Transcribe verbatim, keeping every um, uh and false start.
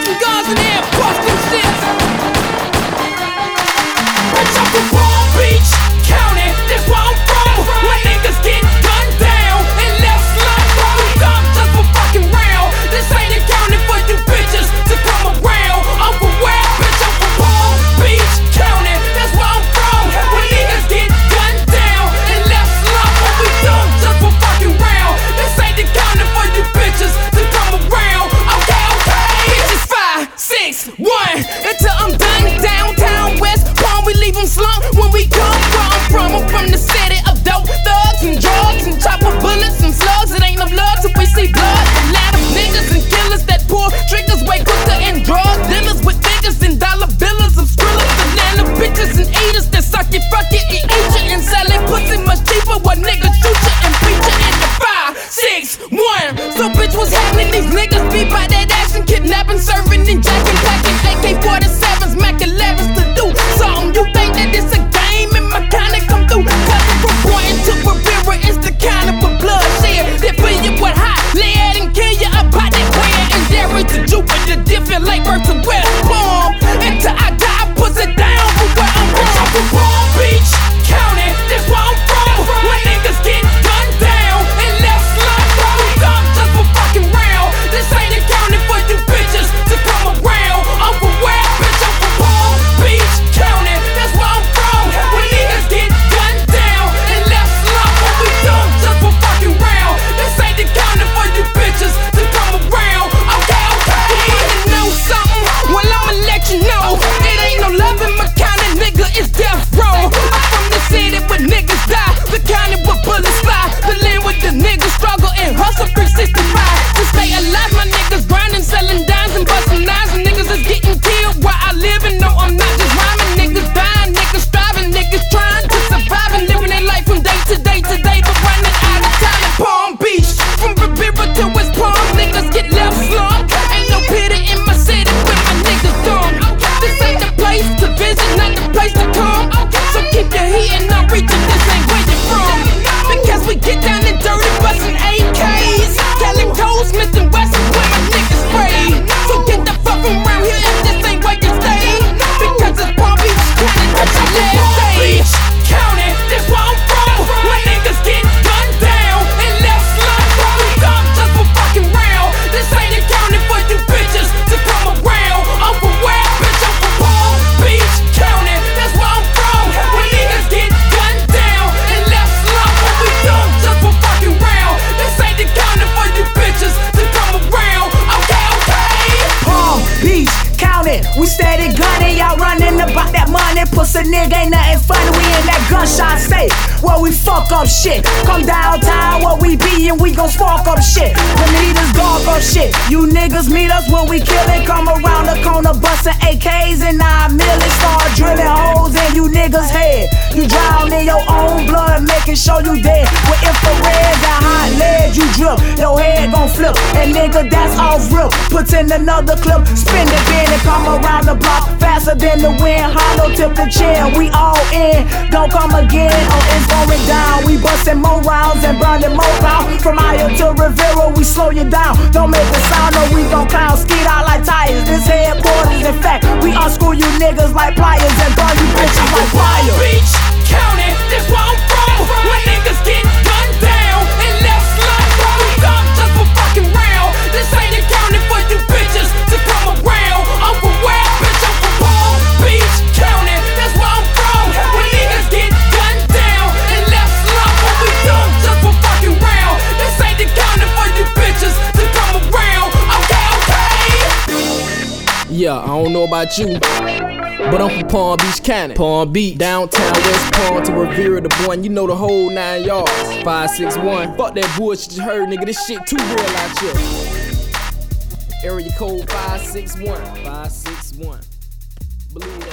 some guns in there, bust them shits. Bitch, I'm from Palm Beach County, that's where I'm from. Where niggas get gunned down and left slung. You dumb just for fucking round. This ain't accounting for you bitches to come around. I'm from where, bitch, I'm from Palm Beach County, that's where I'm from. Where niggas get gunned down and left slung. We dumb just for fucking round. This ain't accounting for you bitches to come around. Okay, okay. Bitches five, six, one, until I'm done downtown West Palm. We leave them slump when we come where I'm from. I'm from the city of dope thugs and drugs and chopper bullets and slugs. It ain't no love till we see blood. A lot of niggas and killers that pull triggers way quicker and drug dealers with niggas and dollar billers of skrillers. Banana bitches and eaters that suck it, fuck it, and eat you and sell it pussy much cheaper. What niggas shoot you and beat you in the five, six, one. So bitch, what's happening? These niggas be by that action, kidnapping, serving, and jacking, packing A K forty-sevens, Mac elevens to do something. You think that it's a game and my kind of come through? Cause I'm reporting to Rivera, it's the kind of a bloodshed. They fill you with hot lead and kill you about that bread. And dairy to Jupiter, different like birth to West Palm. Until I die, I push it down for where I'm from. I'm from Palm Beach County, that's where I'm from. Where niggas get gunned down and left slung. You dumb just for fucking round. This ain't accounting for you bitches to come around. I'm from where, bitch, I'm from Palm Beach County, that's where I'm from. Where niggas get gunned down and left slung. We dumb just for fucking round. This ain't accounting for you bitches to come around. Okay, okay. You know something? Well, I'ma let you know. It ain't no love in my county, nigga, it's death row. I'm from the city where niggas die, the county where bullets fly, the land where the niggas struggle and hustle three sixty-five. To stay alive, my niggas grinding, selling dimes and busting knives, and niggas is getting killed where I live. And no, I'm not just rhyming. Niggas dying, niggas striving, niggas trying to survive and living their life from day to day to day, but running out of time in Palm Beach. From Rivera to West Palm, niggas get left slung. Ain't no pity in my city when my niggas gone. This ain't the place to visit, not the place to come. So keep your heat and not reaching, this ain't where you're from. Because we get down and dirty, bustin' A Ks. Calico, Smith and Wesson, where my niggas spray. So get the fuck from around here if this ain't where you stay. Because it's Palm Beach County, that's your last day. Beach County, that's where I'm from. Where niggas get gunned down and left slung. We dumb just for fucking round. This ain't accounting for you bitches to come around. I'm from where, bitch, I'm from Palm Beach County, that's where I'm from. Where niggas get gunned down and left slung. We dumb just for fucking round. This ain't accounting for you bitches to come around. Okay, okay. Palm Beach County, we steady gunning, y'all running about that money. Pussy nigga ain't nothing funny, we in that gunshot state where we fuck up shit. Come downtown where we be and we gon' spark up shit. Bonitas golf up shit. You niggas meet us when we killin'. Come around the corner bustin' A Ks and nine million. Start drilling holes in you niggas' head. You drown in your own blood, making sure you dead. With infrareds and hot lead, you drip. Your head gon' flip, and nigga that's off rip. Put in another clip, spin the bin and come around the block faster than the wind. Hollow tip the chin, we all in. Don't come again, or it's going down. We bustin' more rounds and burning more pound. From Aya to Rivera, we slow you down. Don't make a sound, or we gon' clown. Skeet out like tires. This headquarters, in fact, we unscrew you niggas like pliers and burn you bitches like fire. Palm Beach County, that's where I'm from. Where niggas get gunned down and left slung. We dumb just for fucking round. This ain't accounting for you bitches to come around. I'm from where, bitch, I'm from Palm Beach County, that's where I'm from. Where niggas get gunned down and left slung. We dumb just for fucking round. This ain't accounting for you bitches to come around. Okay, okay. Yeah, I don't know about you, but I'm from Palm Beach County. Palm Beach, downtown West Palm to Rivera, the boy, and you know the whole nine yards. five six one. Fuck that bullshit you heard, nigga. This shit too real out here. Area code five six one. five six one. Believe that.